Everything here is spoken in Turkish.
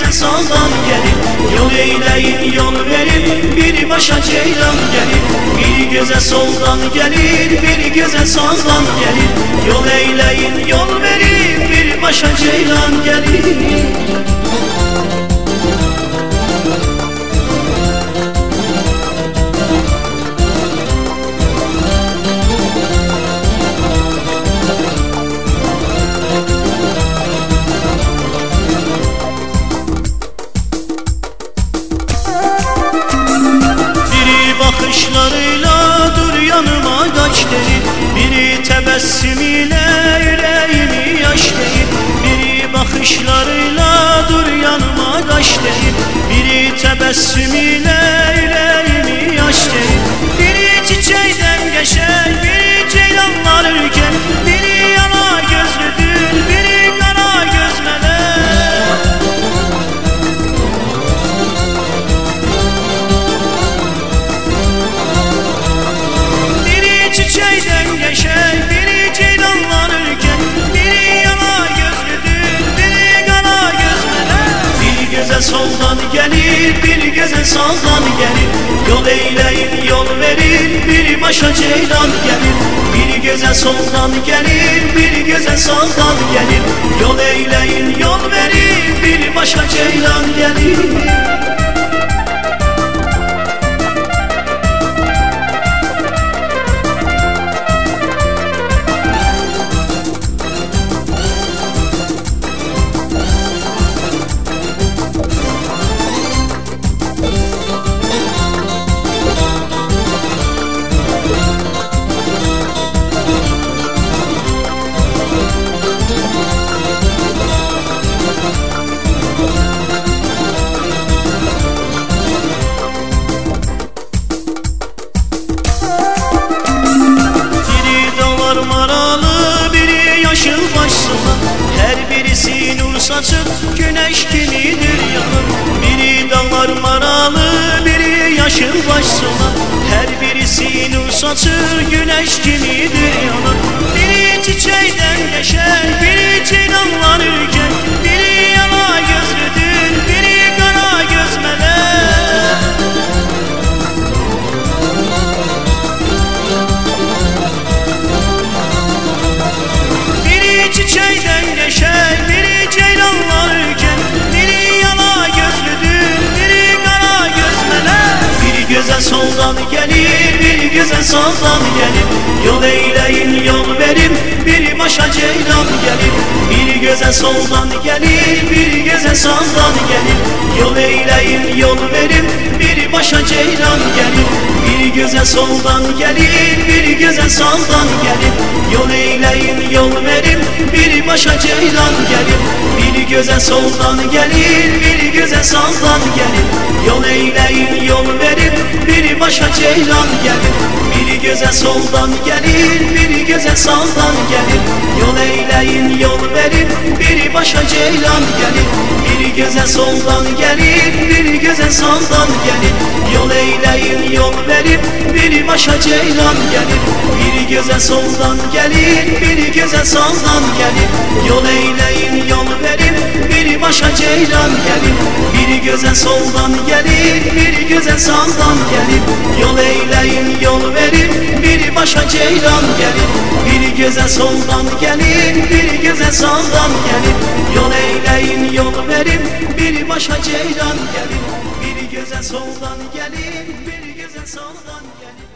göze soldan gelir. Yol eyleyin yol verin, bir başa ceylan gelir. Bir göze soldan gelir, bir göze soldan gelir. Yol eyleyin yol verin, bir başa ceylan gelir. Bakışlarıyla dur yanıma kaç derin, biri tebessümüyle yüreğimi yaş derin. Biri bakışlarıyla dur yanıma kaç derin, biri tebessümüyle yüreğimi yaş derin. Biri çiçeğden geçer, biri ceylanlar ülken, biri yana gözlüdür, biri kara göz melek. Çiçeğden geçer, biri ceylanlar ülken, biri yana gözlüdür, biri kara göz melek. Bir göze soldan gelir, bir göze sağdan gelir. Yol eyleyin yol verin, bir başa ceylan gelir. Bir göze soldan gelir, bir göze sağdan gelir. Yol eyleyin yol verin, bir başa ceylan gelir. Her birisi nur saçıp güneş gimidir yanır. Biri dağlar maralı, biri yaşıl başsına. Her birisi nur saçır güneş gimidir yanır. Biri çiçeğden geçer, biri ceylanlar ülken, biri yana gözlüdür, biri kara göz melek. Biri çiçeğden geçer, biri ceylanlar ülken, biri yana gözlüdür, biri kara göz melek. Bir göze soldan gelir, bir göze sağdan gelir. Yol eyleyin yol verin, bir başa ceylan gelir. Bir göze soldan gelir, bir göze sağdan gelir. Yol eyleyin yol verin, bir başa ceylan gelir. Bir göze soldan gelir, bir göze sağdan gelir. Yol eyleyin yol verin, bir başa ceylan gelir. Bir göze soldan gelir, bir göze sağdan gelir. Yol eyleyin yol verin, bir başa ceylan gelir. Bir göze soldan gelir, bir göze sağdan gelir. Yol eyleyin yol verin, bir başa ceylan gelir. Bir göze soldan gelir, bir göze sağdan gelir. Yol eyleyin yol verin, bir başa ceylan gelir. Bir göze soldan gelir, bir göze sağdan gelir. Yol eyleyin yol verin, bir başa ceylan gelir. Bir göze soldan gelir, bir göze sağdan gelir. Yol eyleyin yol verin, bir başa ceylan gelir. Bir göze soldan gelir, bir göze sağdan gelir. Yol eyleyin yol verin, bir başa ceylan gelir. Bir göze soldan gelir, bir göze sağdan gelir.